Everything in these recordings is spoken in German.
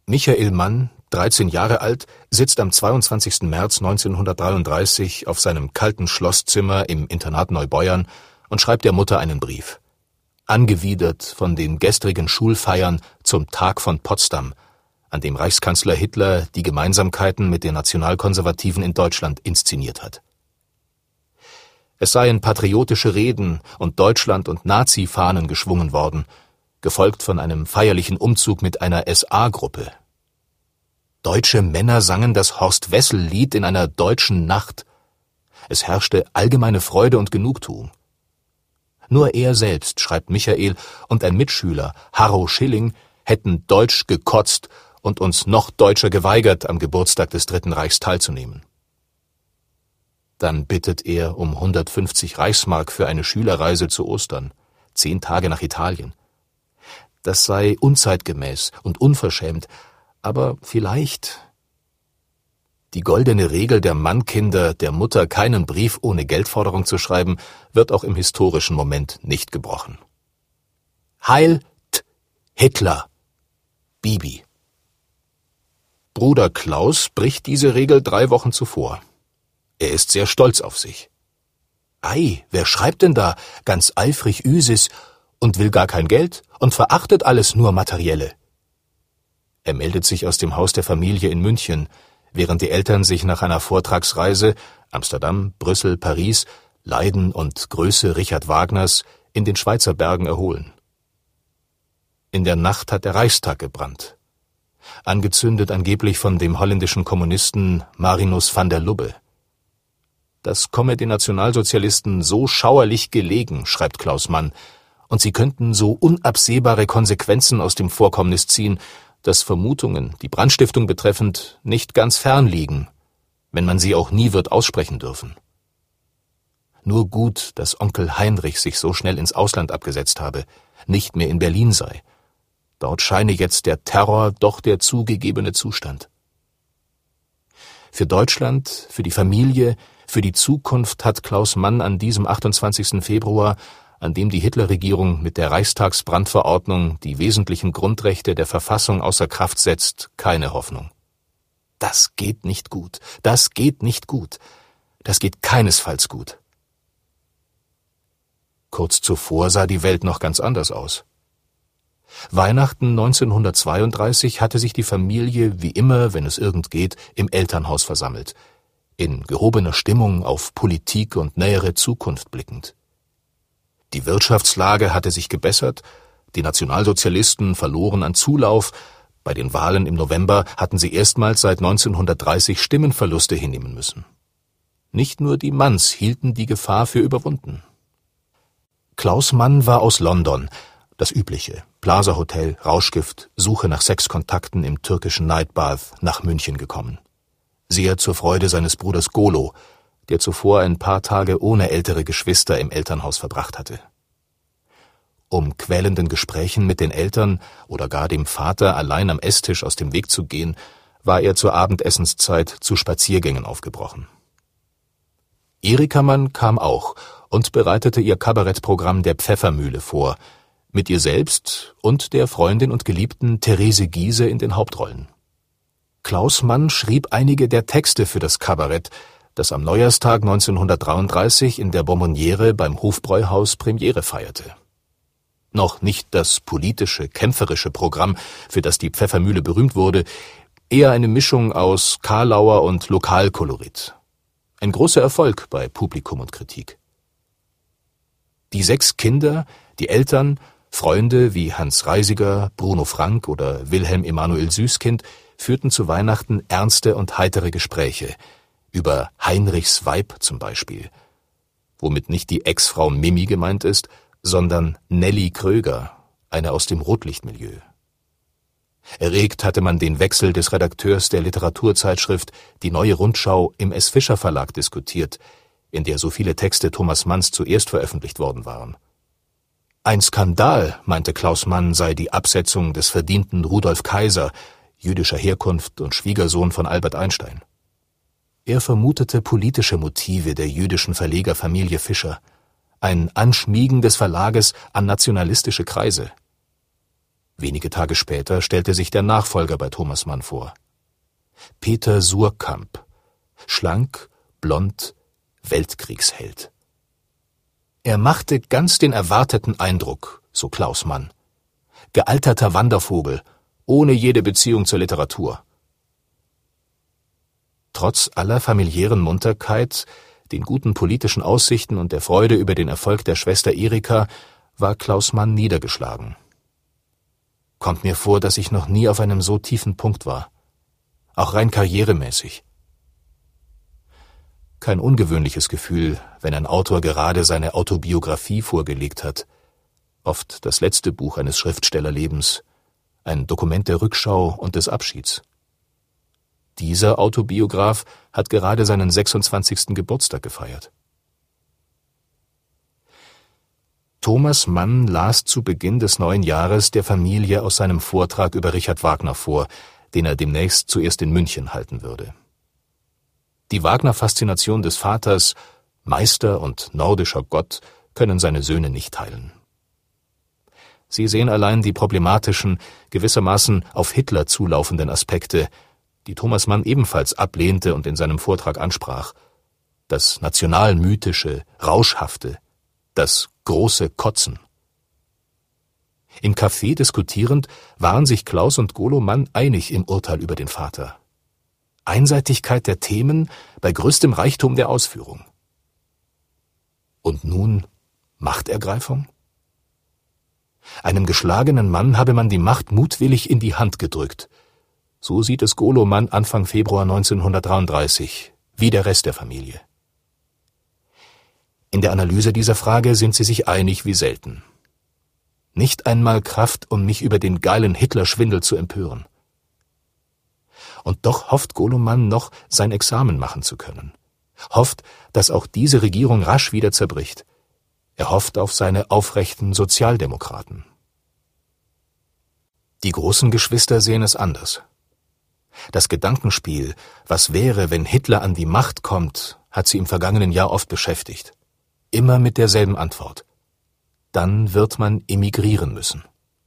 Michael Mann, 13 Jahre alt, sitzt am 22. März 1933 auf seinem kalten Schlosszimmer im Internat Neubeuern und schreibt der Mutter einen Brief. Angewidert von den gestrigen Schulfeiern zum Tag von Potsdam, an dem Reichskanzler Hitler die Gemeinsamkeiten mit den Nationalkonservativen in Deutschland inszeniert hat. Es seien patriotische Reden und Deutschland- und Nazi-Fahnen geschwungen worden, gefolgt von einem feierlichen Umzug mit einer SA-Gruppe. Deutsche Männer sangen das Horst-Wessel-Lied in einer deutschen Nacht. Es herrschte allgemeine Freude und Genugtuung. Nur er selbst, schreibt Michael, und ein Mitschüler, Harro Schilling, hätten deutsch gekotzt und uns noch deutscher geweigert, am Geburtstag des Dritten Reichs teilzunehmen. Dann bittet er um 150 Reichsmark für eine Schülerreise zu Ostern, 10 Tage nach Italien. Das sei unzeitgemäß und unverschämt, aber vielleicht. Die goldene Regel der Mannkinder, der Mutter keinen Brief ohne Geldforderung zu schreiben, wird auch im historischen Moment nicht gebrochen. Heil Hitler! Bibi. Bruder Klaus bricht diese Regel 3 Wochen zuvor. Er ist sehr stolz auf sich. Ei, wer schreibt denn da ganz eifrig Üsis und will gar kein Geld und verachtet alles nur Materielle? Er meldet sich aus dem Haus der Familie in München, während die Eltern sich nach einer Vortragsreise Amsterdam, Brüssel, Paris, Leiden und Größe Richard Wagners in den Schweizer Bergen erholen. In der Nacht hat der Reichstag gebrannt, angezündet angeblich von dem holländischen Kommunisten Marinus van der Lubbe. Das komme den Nationalsozialisten so schauerlich gelegen, schreibt Klaus Mann, und sie könnten so unabsehbare Konsequenzen aus dem Vorkommnis ziehen, dass Vermutungen, die Brandstiftung betreffend, nicht ganz fern liegen, wenn man sie auch nie wird aussprechen dürfen. Nur gut, dass Onkel Heinrich sich so schnell ins Ausland abgesetzt habe, nicht mehr in Berlin sei. Dort scheine jetzt der Terror doch der zugegebene Zustand. Für Deutschland, für die Familie, für die Zukunft hat Klaus Mann an diesem 28. Februar, an dem die Hitlerregierung mit der Reichstagsbrandverordnung die wesentlichen Grundrechte der Verfassung außer Kraft setzt, keine Hoffnung. Das geht nicht gut, das geht nicht gut, das geht keinesfalls gut. Kurz zuvor sah die Welt noch ganz anders aus. Weihnachten 1932 hatte sich die Familie, wie immer, wenn es irgend geht, im Elternhaus versammelt, in gehobener Stimmung auf Politik und nähere Zukunft blickend. Die Wirtschaftslage hatte sich gebessert, die Nationalsozialisten verloren an Zulauf, bei den Wahlen im November hatten sie erstmals seit 1930 Stimmenverluste hinnehmen müssen. Nicht nur die Manns hielten die Gefahr für überwunden. Klaus Mann war aus London, das Übliche, Plaza Hotel, Rauschgift, Suche nach Sexkontakten im türkischen Nightbath, nach München gekommen. Sehr zur Freude seines Bruders Golo, der zuvor ein paar Tage ohne ältere Geschwister im Elternhaus verbracht hatte. Um quälenden Gesprächen mit den Eltern oder gar dem Vater allein am Esstisch aus dem Weg zu gehen, war er zur Abendessenszeit zu Spaziergängen aufgebrochen. Erika Mann kam auch und bereitete ihr Kabarettprogramm der Pfeffermühle vor, mit ihr selbst und der Freundin und Geliebten Therese Giehse in den Hauptrollen. Klaus Mann schrieb einige der Texte für das Kabarett, das am Neujahrstag 1933 in der Bonbonniere beim Hofbräuhaus Premiere feierte. Noch nicht das politische, kämpferische Programm, für das die Pfeffermühle berühmt wurde, eher eine Mischung aus Karlauer und Lokalkolorit. Ein großer Erfolg bei Publikum und Kritik. Die 6 Kinder, die Eltern, Freunde wie Hans Reisiger, Bruno Frank oder Wilhelm Emanuel Süßkind führten zu Weihnachten ernste und heitere Gespräche, über Heinrichs Weib zum Beispiel, womit nicht die Ex-Frau Mimi gemeint ist, sondern Nelly Kröger, eine aus dem Rotlichtmilieu. Erregt hatte man den Wechsel des Redakteurs der Literaturzeitschrift Die Neue Rundschau im S. Fischer Verlag diskutiert, in der so viele Texte Thomas Manns zuerst veröffentlicht worden waren. Ein Skandal, meinte Klaus Mann, sei die Absetzung des verdienten Rudolf Kaiser, jüdischer Herkunft und Schwiegersohn von Albert Einstein. Er vermutete politische Motive der jüdischen Verlegerfamilie Fischer, ein Anschmiegen des Verlages an nationalistische Kreise. Wenige Tage später stellte sich der Nachfolger bei Thomas Mann vor. Peter Suhrkamp, schlank, blond, Weltkriegsheld. Er machte ganz den erwarteten Eindruck, so Klaus Mann. Gealterter Wandervogel, ohne jede Beziehung zur Literatur. Trotz aller familiären Munterkeit, den guten politischen Aussichten und der Freude über den Erfolg der Schwester Erika war Klaus Mann niedergeschlagen. Kommt mir vor, dass ich noch nie auf einem so tiefen Punkt war. Auch rein karrieremäßig. Kein ungewöhnliches Gefühl, wenn ein Autor gerade seine Autobiografie vorgelegt hat. Oft das letzte Buch eines Schriftstellerlebens, ein Dokument der Rückschau und des Abschieds. Dieser Autobiograf hat gerade seinen 26. Geburtstag gefeiert. Thomas Mann las zu Beginn des neuen Jahres der Familie aus seinem Vortrag über Richard Wagner vor, den er demnächst zuerst in München halten würde. Die Wagner-Faszination des Vaters, Meister und nordischer Gott, können seine Söhne nicht teilen. Sie sehen allein die problematischen, gewissermaßen auf Hitler zulaufenden Aspekte, die Thomas Mann ebenfalls ablehnte und in seinem Vortrag ansprach. Das nationalmythische, rauschhafte, das große Kotzen. Im Café diskutierend waren sich Klaus und Golo Mann einig im Urteil über den Vater. Einseitigkeit der Themen bei größtem Reichtum der Ausführung. Und nun Machtergreifung? Einem geschlagenen Mann habe man die Macht mutwillig in die Hand gedrückt. So sieht es Golo Mann Anfang Februar 1933, wie der Rest der Familie. In der Analyse dieser Frage sind sie sich einig wie selten. Nicht einmal Kraft, um mich über den geilen Hitler-Schwindel zu empören. Und doch hofft Golo Mann noch, sein Examen machen zu können. Hofft, dass auch diese Regierung rasch wieder zerbricht. Er hofft auf seine aufrechten Sozialdemokraten. Die großen Geschwister sehen es anders. Das Gedankenspiel, was wäre, wenn Hitler an die Macht kommt, hat sie im vergangenen Jahr oft beschäftigt. Immer mit derselben Antwort. Dann wird man emigrieren müssen.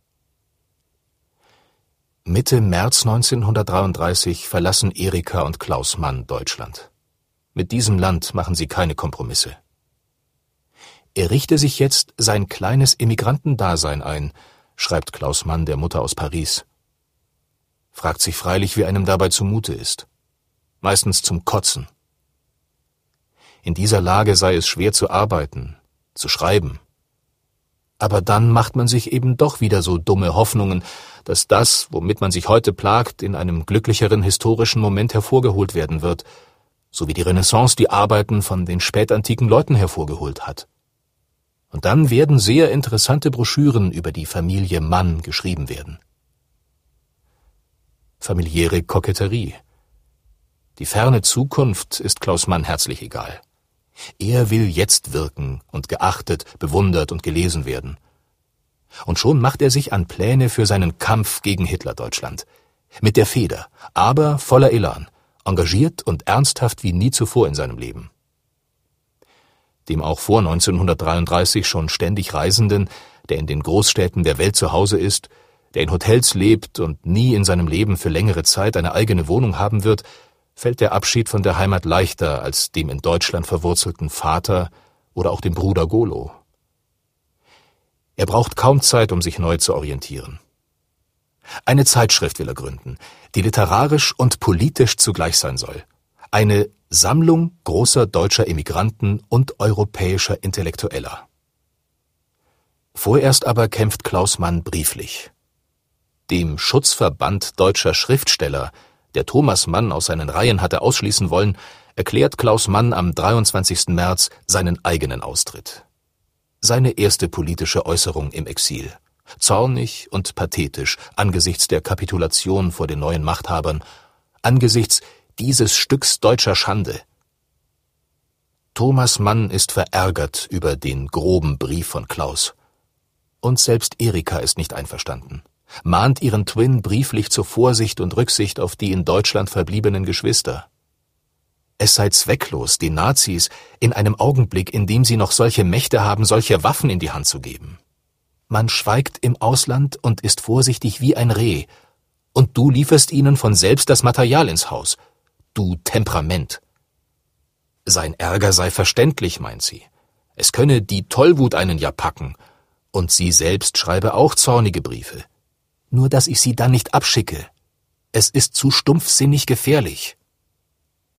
Mitte März 1933 verlassen Erika und Klaus Mann Deutschland. Mit diesem Land machen sie keine Kompromisse. Er richte sich jetzt sein kleines Emigrantendasein ein, schreibt Klaus Mann der Mutter aus Paris. Fragt sich freilich, wie einem dabei zumute ist. Meistens zum Kotzen. In dieser Lage sei es schwer zu arbeiten, zu schreiben. Aber dann macht man sich eben doch wieder so dumme Hoffnungen, dass das, womit man sich heute plagt, in einem glücklicheren historischen Moment hervorgeholt werden wird, so wie die Renaissance die Arbeiten von den spätantiken Leuten hervorgeholt hat. Und dann werden sehr interessante Broschüren über die Familie Mann geschrieben werden. Familiäre Koketterie. Die ferne Zukunft ist Klaus Mann herzlich egal. Er will jetzt wirken und geachtet, bewundert und gelesen werden. Und schon macht er sich an Pläne für seinen Kampf gegen Hitlerdeutschland. Mit der Feder, aber voller Elan, engagiert und ernsthaft wie nie zuvor in seinem Leben. Dem auch vor 1933 schon ständig Reisenden, der in den Großstädten der Welt zu Hause ist, der in Hotels lebt und nie in seinem Leben für längere Zeit eine eigene Wohnung haben wird, fällt der Abschied von der Heimat leichter als dem in Deutschland verwurzelten Vater oder auch dem Bruder Golo. Er braucht kaum Zeit, um sich neu zu orientieren. Eine Zeitschrift will er gründen, die literarisch und politisch zugleich sein soll. Eine Sammlung großer deutscher Emigranten und europäischer Intellektueller. Vorerst aber kämpft Klaus Mann brieflich. Dem Schutzverband deutscher Schriftsteller, der Thomas Mann aus seinen Reihen hatte ausschließen wollen, erklärt Klaus Mann am 23. März seinen eigenen Austritt. Seine erste politische Äußerung im Exil. Zornig und pathetisch angesichts der Kapitulation vor den neuen Machthabern, angesichts dieses Stücks deutscher Schande. Thomas Mann ist verärgert über den groben Brief von Klaus. Und selbst Erika ist nicht einverstanden. Mahnt ihren Twin brieflich zur Vorsicht und Rücksicht auf die in Deutschland verbliebenen Geschwister. Es sei zwecklos, den Nazis in einem Augenblick, in dem sie noch solche Mächte haben, solche Waffen in die Hand zu geben. Man schweigt im Ausland und ist vorsichtig wie ein Reh, und du lieferst ihnen von selbst das Material ins Haus. Du Temperament. Sein Ärger sei verständlich, meint sie. Es könne die Tollwut einen ja packen, und sie selbst schreibe auch zornige Briefe. Nur dass ich sie dann nicht abschicke. Es ist zu stumpfsinnig gefährlich.